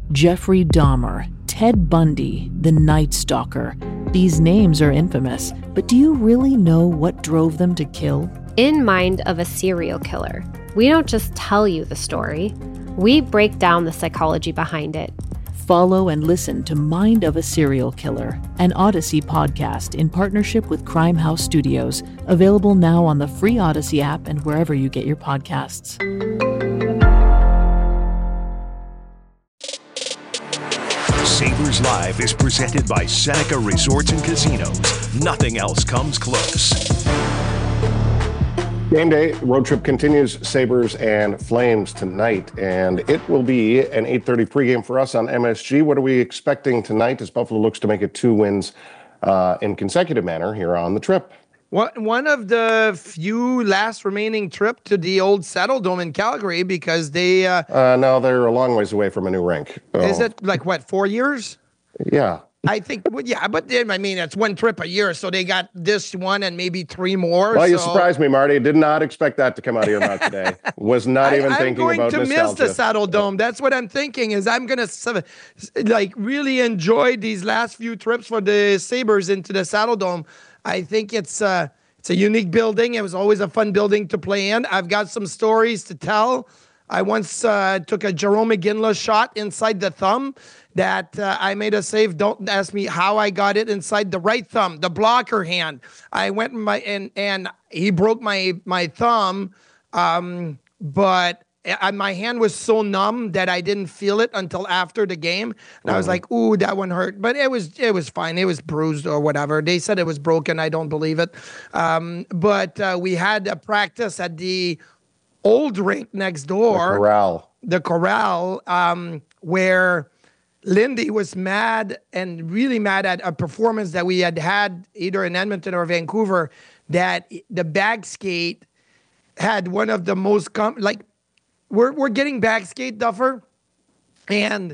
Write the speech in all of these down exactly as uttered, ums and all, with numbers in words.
Jeffrey Dahmer, Ted Bundy, the Night Stalker. These names are infamous, but do you really know what drove them to kill? In Mind of a Serial Killer, we don't just tell you the story, we break down the psychology behind it. Follow and listen to Mind of a Serial Killer, an Odyssey podcast in partnership with Crime House Studios, available now on the free Odyssey app and wherever you get your podcasts. Sabres Live is presented by Seneca Resorts and Casinos. Nothing else comes close. Game day, road trip continues, Sabres and Flames tonight, and it will be an eight thirty pregame for us on M S G. What are we expecting tonight as Buffalo looks to make it two wins uh, in consecutive manner here on the trip? One of the few last remaining trip to the old Saddledome in Calgary because they... Uh, uh, no, they're a long ways away from a new rink. Oh. Is it like, what, four years? Yeah. I think, well, yeah, but then, I mean, it's one trip a year, so they got this one and maybe three more. Well, so. You surprised me, Marty. Did not expect that to come out of your mouth today. Was not even I, thinking about I'm going to nostalgia. miss the Saddledome. That's what I'm thinking is I'm going to, like, really enjoy these last few trips for the Sabres into the Saddledome. I think it's uh, it's a unique building. It was always a fun building to play in. I've got some stories to tell. I once uh, took a Jerome McGinley shot inside the thumb that uh, I made a save. Don't ask me how I got it inside the right thumb, the blocker hand. I went in my and and he broke my my thumb, um, but I, my hand was so numb that I didn't feel it until after the game. And I was like, "Ooh, that one hurt," but it was it was fine. It was bruised or whatever. They said it was broken. I don't believe it. Um, but uh, we had a practice at the old rink next door, the Corral, the Corral, um, where Lindy was mad and really mad at a performance that we had had either in Edmonton or Vancouver, that the bag skate had one of the most, com- like, we're, we're getting bag skate, Duffer, and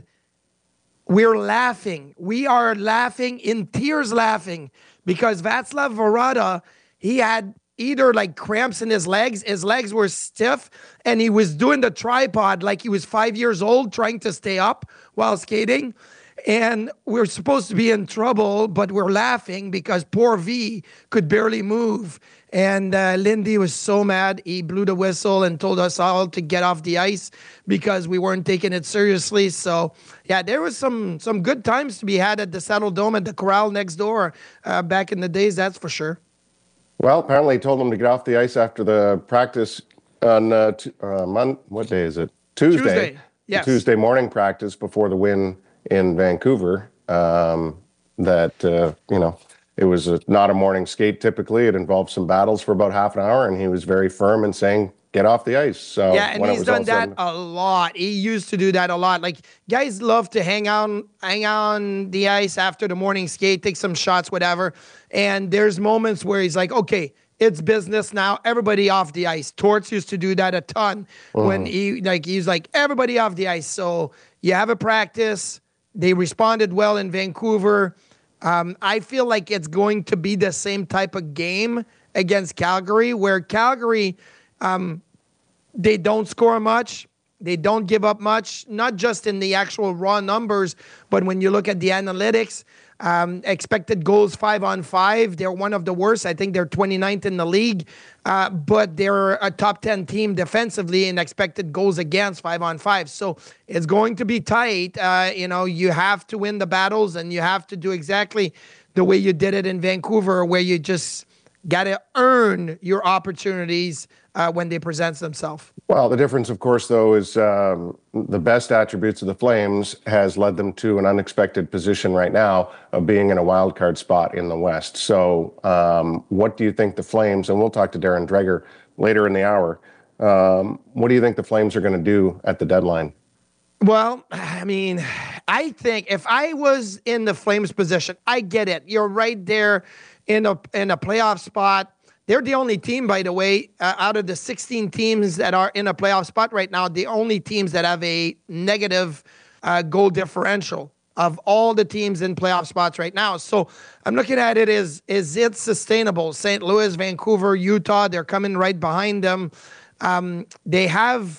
we're laughing. We are laughing, in tears laughing, because Václav Varada, he had either like cramps in his legs, his legs were stiff, and he was doing the tripod like he was five years old trying to stay up while skating. And we're supposed to be in trouble, but we're laughing because poor V could barely move. And uh, Lindy was so mad, he blew the whistle and told us all to get off the ice because we weren't taking it seriously. So, yeah, there was some some good times to be had at the Saddledome at the Corral next door uh, back in the days, that's for sure. Well, apparently he told them to get off the ice after the practice on, uh, t- uh, Mon- what day is it? Tuesday. Tuesday, yes. Tuesday morning practice before the win in Vancouver. Um, that, uh, you know, it was a, not a morning skate typically. It involved some battles for about half an hour, and he was very firm in saying, get off the ice. So yeah, and when he's it was done all that sudden, a lot. He used to do that a lot. Like, guys love to hang out, hang on the ice after the morning skate, take some shots, whatever. And there's moments where he's like, okay, it's business now. Everybody off the ice. Torts used to do that a ton mm. when he like he's like, everybody off the ice. So you have a practice. They responded well in Vancouver. Um, I feel like it's going to be the same type of game against Calgary, where Calgary, um, they don't score much. They don't give up much, not just in the actual raw numbers, but when you look at the analytics, um, expected goals five on five, they're one of the worst. I think they're twenty-ninth in the league, uh, but they're a top ten team defensively in expected goals against five on five. So it's going to be tight. Uh, you know, you have to win the battles, and you have to do exactly the way you did it in Vancouver, where you just got to earn your opportunities uh, when they present themselves. Well, the difference, of course, though, is um, the best attributes of the Flames has led them to an unexpected position right now of being in a wild card spot in the West. So um, what do you think the Flames, and we'll talk to Darren Dreger later in the hour, um, what do you think the Flames are going to do at the deadline? Well, I mean, I think if I was in the Flames position, I get it. You're right there in a in a playoff spot. They're the only team, by the way, uh, out of the sixteen teams that are in a playoff spot right now, the only teams that have a negative uh, goal differential of all the teams in playoff spots right now. So I'm looking at it as, is it sustainable? Saint Louis, Vancouver, Utah, they're coming right behind them. Um, they have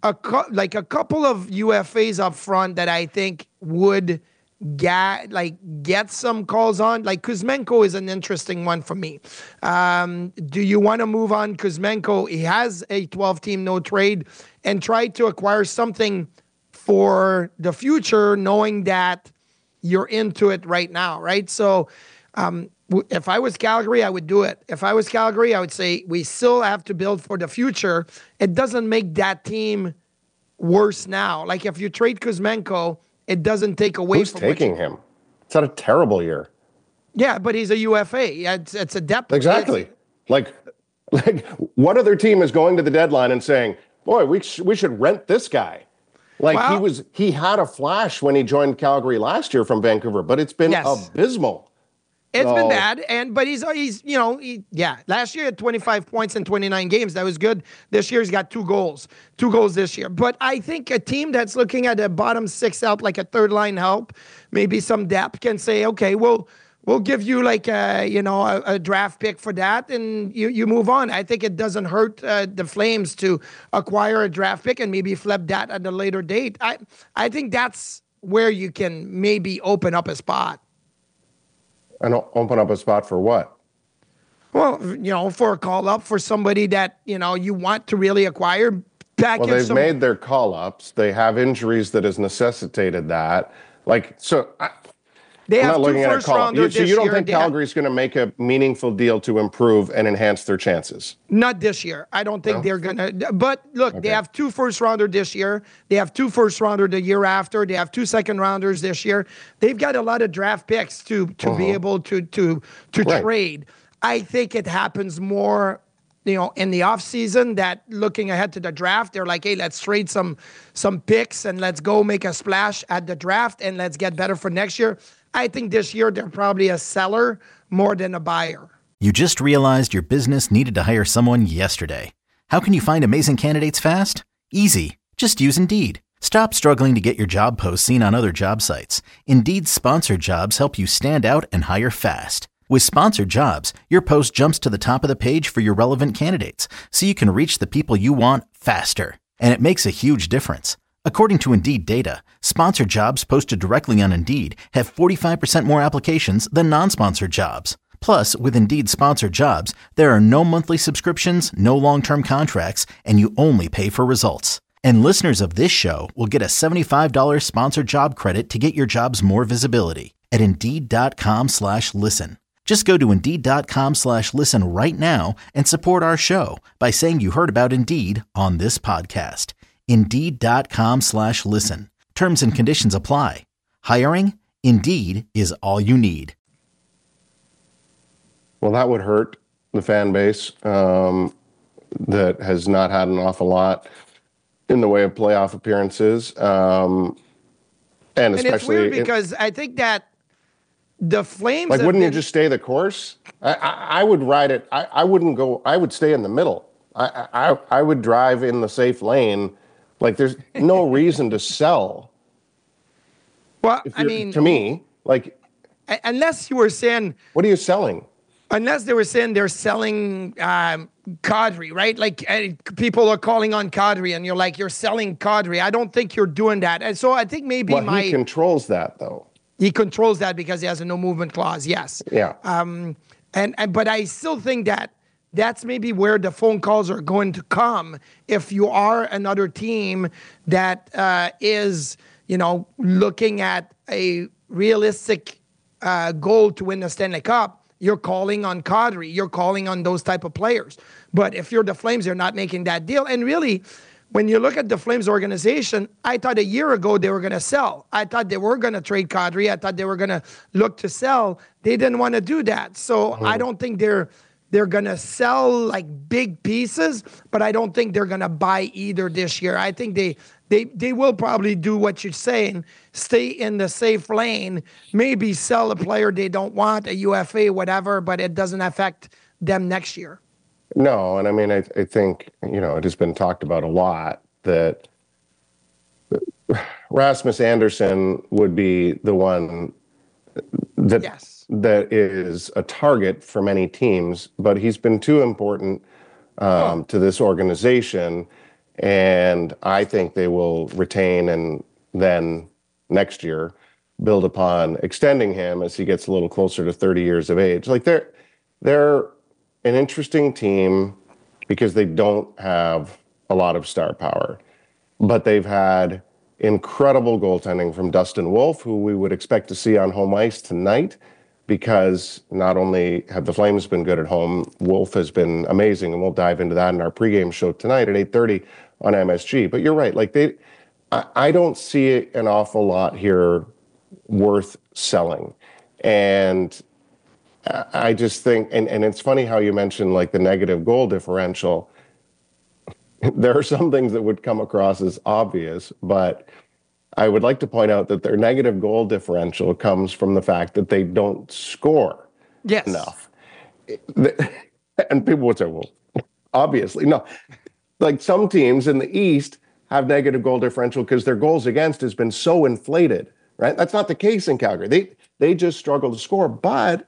a like a couple of U F As up front that I think would get like get some calls on. Like Kuzmenko is an interesting one for me. Um, do you want to move on Kuzmenko? He has a twelve-team no trade and try to acquire something for the future, knowing that you're into it right now, right? So um, w- if I was Calgary, I would do it. If I was Calgary, I would say we still have to build for the future. It doesn't make that team worse now. Like if you trade Kuzmenko, it doesn't take away Who's from taking you, him? It's had a terrible year. Yeah, but he's a U F A. It's, it's a depth. Exactly. It's, like, like what other team is going to the deadline and saying, boy, we, sh- we should rent this guy? Like well, he was, he had a flash when he joined Calgary last year from Vancouver, but it's been yes. abysmal. It's so, been bad, and but he's he's you know he, yeah. Last year he had twenty-five points in twenty-nine games. That was good. This year he's got two goals, two goals this year. But I think a team that's looking at a bottom six help, like a third line help, maybe some depth, can say, okay, well. We'll give you like a, you know, a, a draft pick for that, and you, you move on. I think it doesn't hurt uh, the Flames to acquire a draft pick and maybe flip that at a later date. I I think that's where you can maybe open up a spot. And open up a spot for what? Well, you know, for a call up for somebody that, you know, you want to really acquire. Back well, they've some... made their call ups. They have injuries that has necessitated that. Like, so. I, They I'm have not two looking first at a call. rounders You, so this you don't year. think Calgary's going to make a meaningful deal to improve and enhance their chances? Not this year. I don't think no? they're going to. But look, okay. They have two first rounder this year. They have two first rounder the year after. They have two second rounders this year. They've got a lot of draft picks to to uh-huh. be able to to to right. trade. I think it happens more, you know, in the offseason, that looking ahead to the draft, they're like, hey, let's trade some some picks and let's go make a splash at the draft and let's get better for next year. I think this year they're probably a seller more than a buyer. You just realized your business needed to hire someone yesterday. How can you find amazing candidates fast? Easy. Just use Indeed. Stop struggling to get your job posts seen on other job sites. Indeed's sponsored jobs help you stand out and hire fast. With sponsored jobs, your post jumps to the top of the page for your relevant candidates, so you can reach the people you want faster. And it makes a huge difference. According to Indeed data, sponsored jobs posted directly on Indeed have forty-five percent more applications than non-sponsored jobs. Plus, with Indeed sponsored jobs, there are no monthly subscriptions, no long-term contracts, and you only pay for results. And listeners of this show will get a seventy-five dollars sponsored job credit to get your jobs more visibility at Indeed.com slash listen. Just go to Indeed.com slash listen right now and support our show by saying you heard about Indeed on this podcast. Indeed.com slash listen. Terms and conditions apply. Hiring? Indeed is all you need. Well, that would hurt the fan base um, that has not had an awful lot in the way of playoff appearances. Um, and especially. And it's weird because in, I think that the Flames. Like, wouldn't been, you just stay the course? I, I, I would ride it. I, I wouldn't go. I would stay in the middle. I, I, I would drive in the safe lane. Like, there's no reason to sell. Well, I mean, to me, like, unless you were saying, what are you selling? Unless they were saying they're selling um, Kadri, right? Like, uh, people are calling on Kadri, and you're like, you're selling Kadri. I don't think you're doing that. And so I think maybe well, my he controls that though. He controls that because he has a no movement clause. Yes. Yeah. Um. And, and but I still think that. That's maybe where the phone calls are going to come if you are another team that uh, is, you know, looking at a realistic uh, goal to win the Stanley Cup. You're calling on Kadri. You're calling on those type of players. But if you're the Flames, you're not making that deal. And really, when you look at the Flames organization, I thought a year ago they were going to sell. I thought they were going to trade Kadri. I thought they were going to look to sell. They didn't want to do that. So mm. I don't think they're... They're going to sell like big pieces, but I don't think they're going to buy either this year. I think they they they will probably do what you're saying, stay in the safe lane, maybe sell a player they don't want, a U F A, whatever, but it doesn't affect them next year. No, and I mean, I, I think, you know, it has been talked about a lot that Rasmus Andersson would be the one that... Yes. that is a target for many teams, but he's been too important um, oh. to this organization. And I think they will retain and then next year build upon extending him as he gets a little closer to thirty years of age. Like they're they're an interesting team because they don't have a lot of star power, but they've had incredible goaltending from Dustin Wolf, who we would expect to see on home ice tonight, because not only have the Flames been good at home, Wolf has been amazing, and we'll dive into that in our pregame show tonight at eight thirty on M S G. But you're right, like they, I, I don't see an awful lot here worth selling. And I just think, and, and it's funny how you mentioned like the negative goal differential. There are some things that would come across as obvious, but I would like to point out that their negative goal differential comes from the fact that they don't score yes. enough. And people would say, well, obviously, no. Like some teams in the East have negative goal differential because their goals against has been so inflated, right? That's not the case in Calgary. They they just struggle to score, but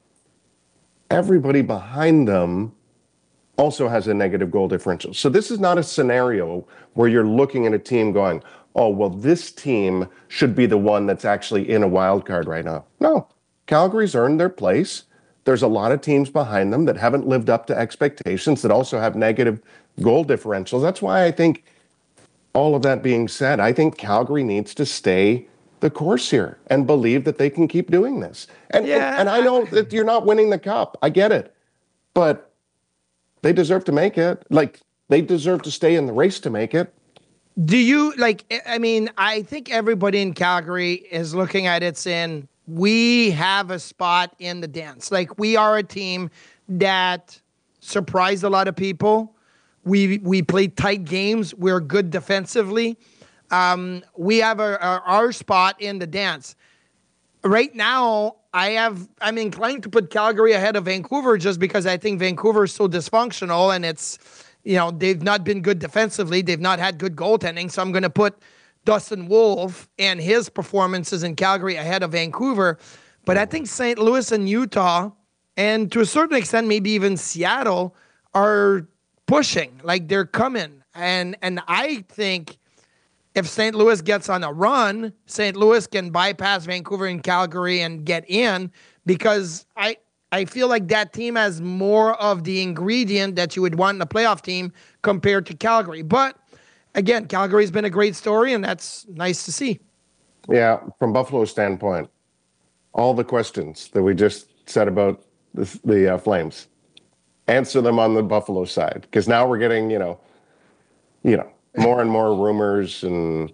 everybody behind them also has a negative goal differential. So this is not a scenario where you're looking at a team going, oh, well, this team should be the one that's actually in a wild card right now. No, Calgary's earned their place. There's a lot of teams behind them that haven't lived up to expectations that also have negative goal differentials. That's why I think, all of that being said, I think Calgary needs to stay the course here and believe that they can keep doing this. And, yeah. and, and I know that you're not winning the cup. I get it. But they deserve to make it. Like, they deserve to stay in the race to make it. Do you, like, I mean, I think everybody in Calgary is looking at it saying, we have a spot in the dance. Like, we are a team that surprised a lot of people. We we play tight games. We're good defensively. Um, we have a, a, our spot in the dance. Right now, I have, I'm inclined to put Calgary ahead of Vancouver just because I think Vancouver is so dysfunctional and it's, you know, they've not been good defensively. They've not had good goaltending. So I'm going to put Dustin Wolf and his performances in Calgary ahead of Vancouver. But I think Saint Louis and Utah, and to a certain extent, maybe even Seattle, are pushing, like they're coming. And, and I think if Saint Louis gets on a run, Saint Louis can bypass Vancouver and Calgary and get in, because I I feel like that team has more of the ingredient that you would want in a playoff team compared to Calgary. But again, Calgary's been a great story, and that's nice to see. Yeah, from Buffalo's standpoint, all the questions that we just said about the, the uh, Flames, answer them on the Buffalo side, because now we're getting, you know, you know, more and more rumors and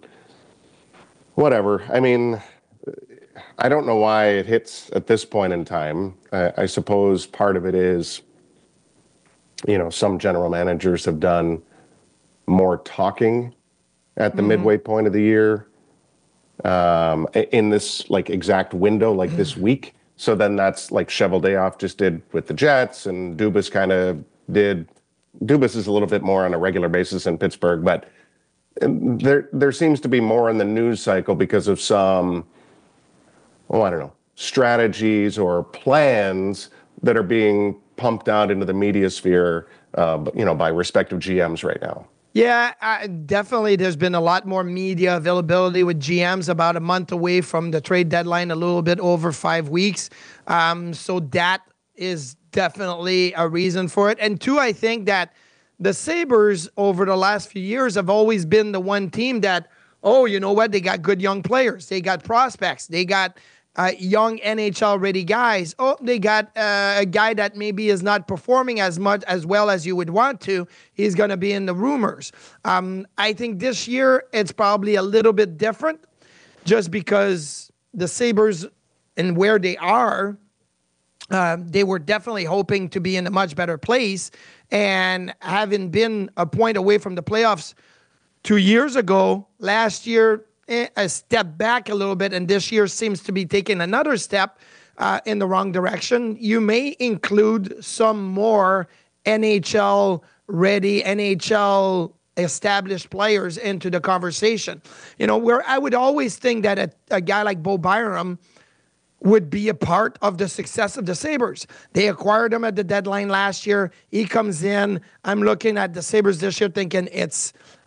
whatever. I mean, I don't know why it hits at this point in time. I, I suppose part of it is, you know, some general managers have done more talking at the mm-hmm. midway point of the year um, in this like exact window, like this week. So then that's like Cheveldayoff just did with the Jets, and Dubas kind of did. Dubas is a little bit more on a regular basis in Pittsburgh, but there there seems to be more in the news cycle because of some, oh, I don't know, strategies or plans that are being pumped out into the media sphere, uh, you know, by respective G Ms right now. Yeah, uh, definitely. There's been a lot more media availability with G Ms about a month away from the trade deadline, a little bit over five weeks. Um, so that is definitely a reason for it. And two, I think that the Sabres over the last few years have always been the one team that, oh, you know what? They got good young players. They got prospects. They got uh, young N H L-ready guys. Oh, they got uh, a guy that maybe is not performing as much as well as you would want to. He's going to be in the rumors. Um, I think this year it's probably a little bit different just because the Sabres and where they are, uh, they were definitely hoping to be in a much better place. And having been a point away from the playoffs two years ago, last year, a step back a little bit, and this year seems to be taking another step uh, in the wrong direction. You may include some more N H L-ready, N H L-established players into the conversation. You know, where I would always think that a, a guy like Bo Byram would be a part of the success of the Sabres. They acquired him at the deadline last year. He comes in. I'm looking at the Sabres this year thinking it's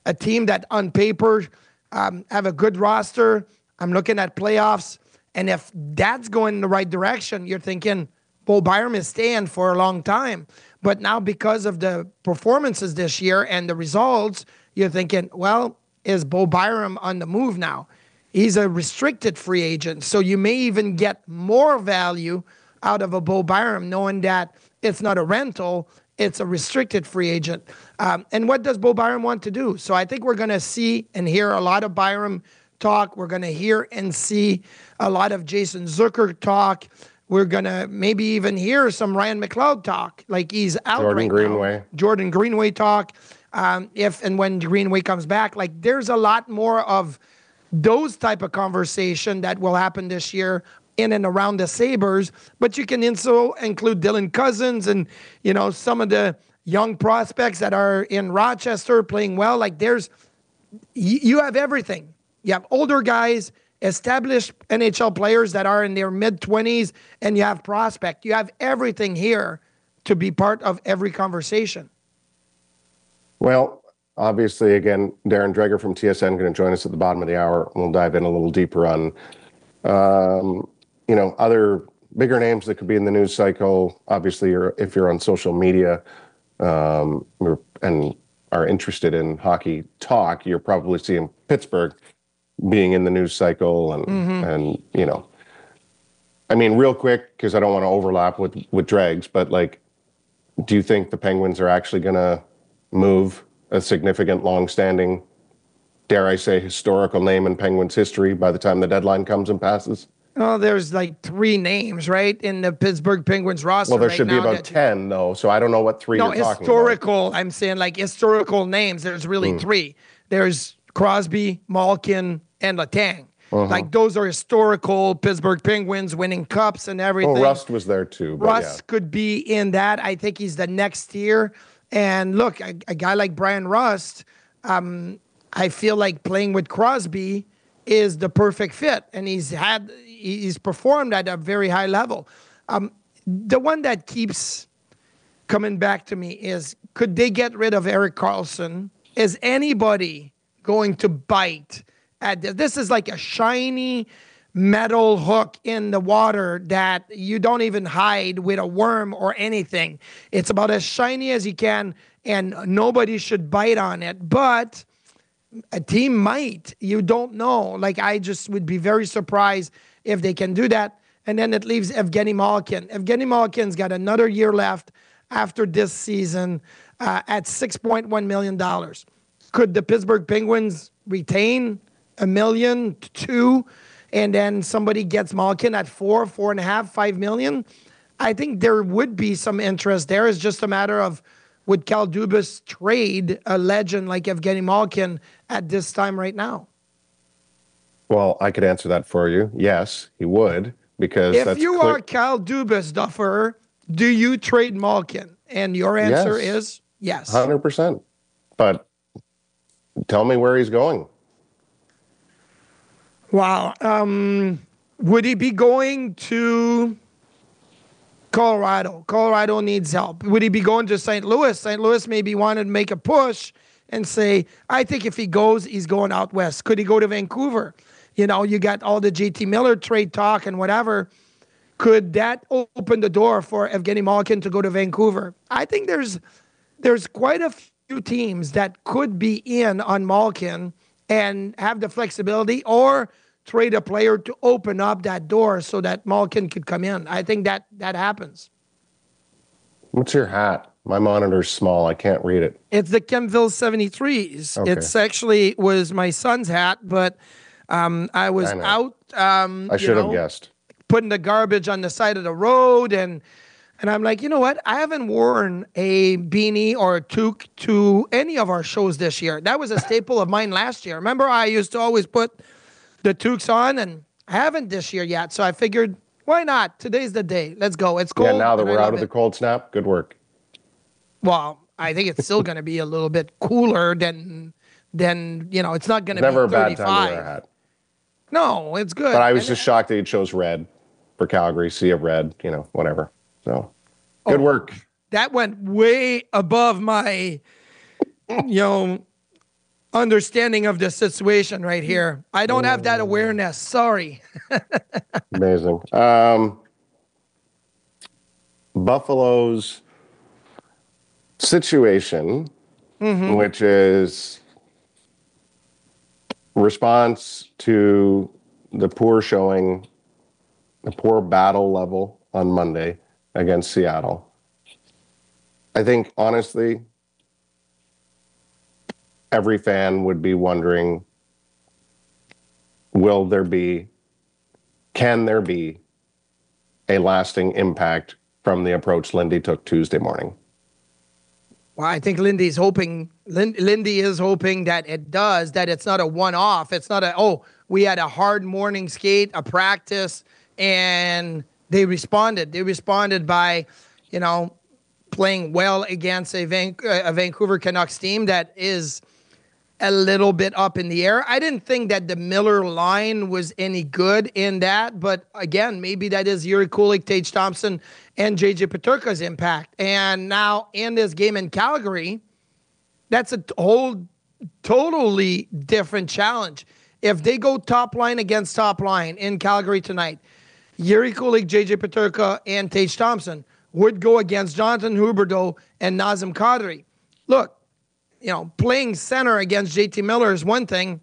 a team that on paper um, have a good roster. I'm looking at playoffs. And if that's going in the right direction, you're thinking Bo Byram is staying for a long time. But now because of the performances this year and the results, you're thinking, well, is Bo Byram on the move now? He's a restricted free agent. So you may even get more value out of a Bo Byram knowing that it's not a rental, it's a restricted free agent. Um, and what does Bo Byram want to do? So I think we're going to see and hear a lot of Byram talk. We're going to hear and see a lot of Jason Zucker talk. We're going to maybe even hear some Ryan McLeod talk, like he's out Jordan right Greenway. now. Jordan Greenway talk. Um, if and when Greenway comes back, like there's a lot more of those type of conversation that will happen this year in and around the Sabres. But you can also include Dylan Cousins and, you know, some of the young prospects that are in Rochester playing well. Like there's, you have everything. You have older guys, established N H L players that are in their mid-twenties, and you have prospect. You have everything here to be part of every conversation. Well, obviously, again, Darren Dreger from T S N going to join us at the bottom of the hour. We'll dive in a little deeper on, um, you know, other bigger names that could be in the news cycle. Obviously, you're, if you're on social media um, and are interested in hockey talk, you're probably seeing Pittsburgh being in the news cycle and, mm-hmm. and you know, I mean, real quick, because I don't want to overlap with, with Dregs, but like, do you think the Penguins are actually going to move a significant, long-standing, dare I say, historical name in Penguins history by the time the deadline comes and passes? Oh, there's like three names, right, in the Pittsburgh Penguins roster. Well, there right should be now about that, ten, though, so I don't know what three no, you're talking about. historical, I'm saying like historical names. There's really mm. three. There's Crosby, Malkin, and Letang. Uh-huh. Like those are historical Pittsburgh Penguins winning cups and everything. Well, Rust was there too. But Rust yeah. could be in that. I think he's the next tier. And look, a, a guy like Brian Rust, um, I feel like playing with Crosby is the perfect fit. And he's had, he's performed at a very high level. Um, the one that keeps coming back to me is, could they get rid of Erik Karlsson? Is anybody going to bite at this? This is like a shiny metal hook in the water that you don't even hide with a worm or anything. It's about as shiny as you can, and nobody should bite on it. But a team might. You don't know. Like, I just would be very surprised if they can do that. And then it leaves Evgeny Malkin. Evgeny Malkin's got another year left after this season uh, at six point one million dollars. Could the Pittsburgh Penguins retain a million, two, and then somebody gets Malkin at four, four and a half, five million? I think there would be some interest there. It's just a matter of, would Cal Dubas trade a legend like Evgeny Malkin at this time right now? Well, I could answer that for you. Yes, he would, because if that's you clear- are Cal Dubas, Duffer, do you trade Malkin? And your answer yes. is yes. one hundred percent. But tell me where he's going. Wow. Um, would he be going to Colorado? Colorado needs help. Would he be going to Saint Louis? Saint Louis maybe wanted to make a push and say, I think if he goes, he's going out west. Could he go to Vancouver? You know, you got all the J T Miller trade talk and whatever. Could that open the door for Evgeny Malkin to go to Vancouver? I think there's there's quite a few teams that could be in on Malkin and have the flexibility, or trade a player to open up that door so that Malkin could come in. I think that that happens. What's your hat? My monitor's small. I can't read it. It's the Kempville seventy-threes. Okay. It's actually was my son's hat, but um, I was I out. Um, I should you have know, guessed. Putting the garbage on the side of the road, and and I'm like, you know what? I haven't worn a beanie or a toque to any of our shows this year. That was a staple of mine last year. Remember, I used to always put the toques on, and I haven't this year yet. So I figured, why not? Today's the day. Let's go. It's cold. Yeah, now that we're out of it. the cold snap, good work. Well, I think it's still going to be a little bit cooler than, than you know, it's not going to be Never a bad thirty-five. time to wear a hat. No, it's good. But I was and just it, shocked that you chose red for Calgary, sea of red, you know, whatever. So, good oh, work. That went way above my, you know, understanding of the situation right here. I don't have that awareness. Sorry. Amazing. Um, Buffalo's situation, mm-hmm. which is response to the poor showing, the poor battle level on Monday against Seattle. I think, honestly, every fan would be wondering, will there be, can there be a lasting impact from the approach Lindy took Tuesday morning? Well, I think Lindy's hoping, Lin, Lindy is hoping that it does, that it's not a one-off. It's not a, oh, we had a hard morning skate, a practice, and they responded. They responded by, you know, playing well against a, Van, a Vancouver Canucks team that is a little bit up in the air. I didn't think that the Miller line was any good in that, but again, maybe that is Jiri Kulich, Tage Thompson, and J J Peterka's impact. And now in this game in Calgary, that's a whole totally different challenge. If they go top line against top line in Calgary tonight, Jiri Kulich, J J Peterka, and Tage Thompson would go against Jonathan Huberdeau and Nazem Kadri. Look, you know, playing center against J T Miller is one thing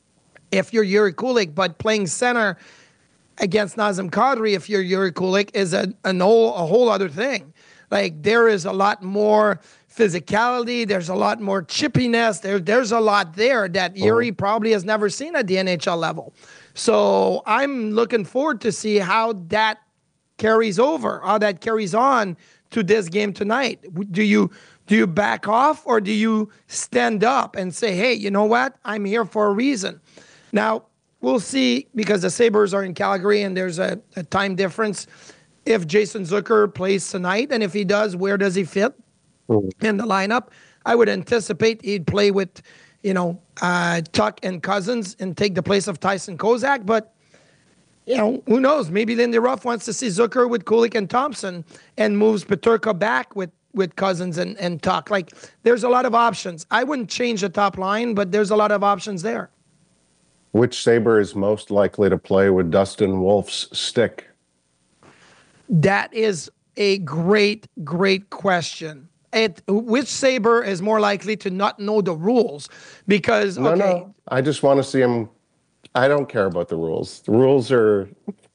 if you're Jiri Kulich, but playing center against Nazem Kadri if you're Jiri Kulich is a, a, whole, a whole other thing. Like, there is a lot more physicality. There's a lot more chippiness. There, there's a lot there that Jiri probably has never seen at the N H L level. So I'm looking forward to see how that carries over, how that carries on to this game tonight. Do you do you back off or do you stand up and say, hey, you know what? I'm here for a reason. Now, we'll see, because the Sabres are in Calgary and there's a, a time difference, if Jason Zucker plays tonight, and if he does, where does he fit in the lineup? I would anticipate he'd play with, you know, uh, Tuck and Cousins and take the place of Tyson Kozak, but you know, who knows? Maybe Lindy Ruff wants to see Zucker with Kulich and Thompson and moves Peterka back with, with Cousins and, and Tuck. Like, there's a lot of options. I wouldn't change the top line, but there's a lot of options there. Which Sabre is most likely to play with Dustin Wolf's stick? That is a great, great question. It, which Sabre is more likely to not know the rules? Because, no, okay. No, I just want to see him. I don't care about the rules. The rules are,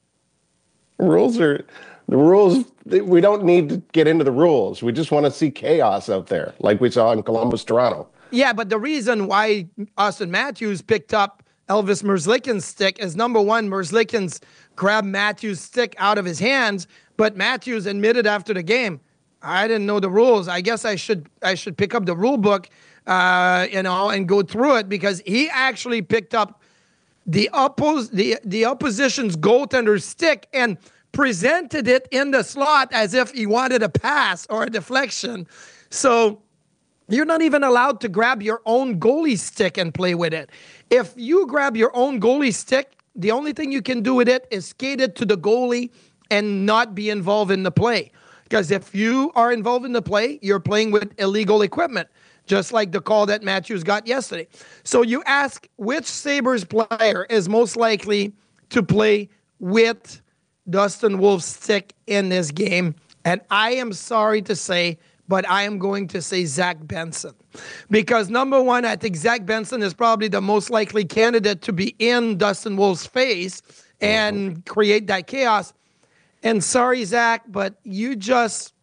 rules are, the rules, we don't need to get into the rules. We just want to see chaos out there, like we saw in Columbus, Toronto. Yeah, but the reason why Austin Matthews picked up Elvis Merzlikins' stick is, number one, Merzlikins grabbed Matthews' stick out of his hands, but Matthews admitted after the game, I didn't know the rules. I guess I should I should pick up the rule book, uh, you know, and go through it, because he actually picked up the oppos the the opposition's goaltender's stick and presented it in the slot as if he wanted a pass or a deflection. So you're not even allowed to grab your own goalie stick and play with it. If you grab your own goalie stick, the only thing you can do with it is skate it to the goalie and not be involved in the play. Because if you are involved in the play, you're playing with illegal equipment, just like the call that Matthews got yesterday. So you ask which Sabres player is most likely to play with Dustin Wolf's stick in this game. And I am sorry to say, but I am going to say Zach Benson. Because number one, I think Zach Benson is probably the most likely candidate to be in Dustin Wolf's face and create that chaos. And sorry, Zach, but you just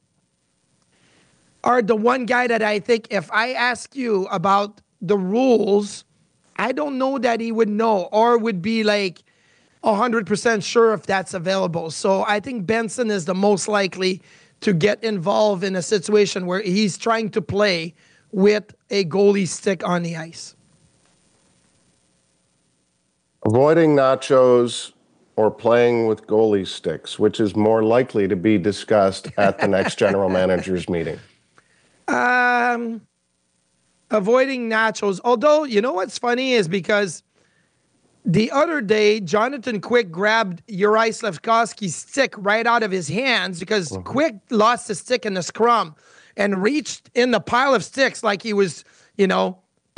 are the one guy that I think if I ask you about the rules, I don't know that he would know or would be like one hundred percent sure if that's available. So I think Benson is the most likely to get involved in a situation where he's trying to play with a goalie stick on the ice. Avoiding nachos or playing with goalie sticks, which is more likely to be discussed at the next general manager's meeting? Um, avoiding nachos. Although, you know what's funny is because the other day, Jonathan Quick grabbed Juraj Slafkovsky's stick right out of his hands because mm-hmm. Quick lost the stick in the scrum and reached in the pile of sticks like he was, you know,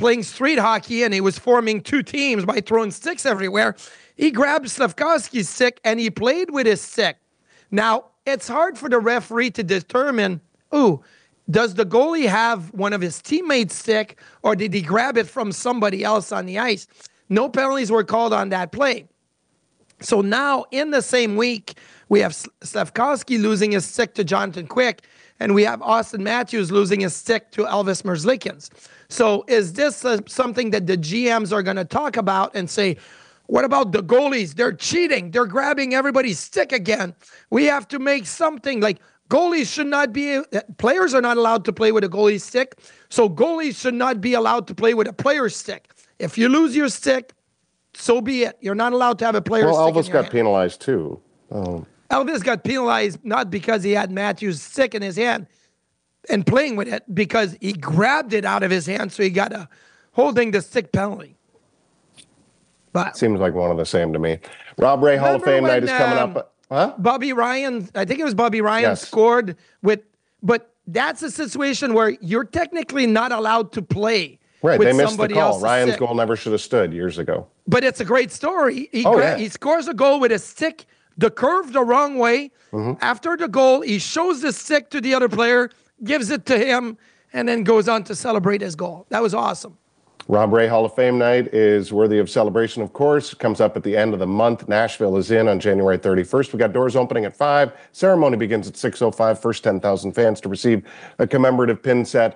playing street hockey and he was forming two teams by throwing sticks everywhere. He grabbed Slafkovsky's stick and he played with his stick. Now, it's hard for the referee to determine, ooh, does the goalie have one of his teammates' stick or did he grab it from somebody else on the ice? No penalties were called on that play. So now, in the same week, we have Slafkovsky losing his stick to Jonathan Quick, and we have Auston Matthews losing his stick to Elvis Merzlikins. So is this uh, something that the G Ms are going to talk about and say, what about the goalies? They're cheating. They're grabbing everybody's stick again. We have to make something like goalies should not be, players are not allowed to play with a goalie's stick, so goalies should not be allowed to play with a player's stick. If you lose your stick, so be it. You're not allowed to have a player's well, stick. Well, Elvis in got hand. penalized too. Oh. Elvis got penalized not because he had Matthews' stick in his hand and playing with it, because he grabbed it out of his hand, so he got a holding the stick penalty. But seems like one of the same to me. Rob Ray Hall of Fame when, night is coming um, up. Huh? Bobby Ryan, I think it was Bobby Ryan Yes. scored with, but that's a situation where you're technically not allowed to play. Right, with they missed the somebody call. else's Ryan's stick. goal never should have stood years ago. But it's a great story. He, Oh, gra- yeah. he scores a goal with a stick, the curve the wrong way. Mm-hmm. After the goal, he shows the stick to the other player, gives it to him, and then goes on to celebrate his goal. That was awesome. Rob Ray Hall of Fame night is worthy of celebration, of course. It comes up at the end of the month. Nashville is in on January thirty-first. We got doors opening at five. Ceremony begins at six oh five. First ten thousand fans to receive a commemorative pin set.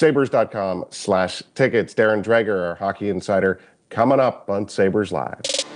Sabres.com slash tickets. Darren Dreger, our hockey insider, coming up on Sabres Live.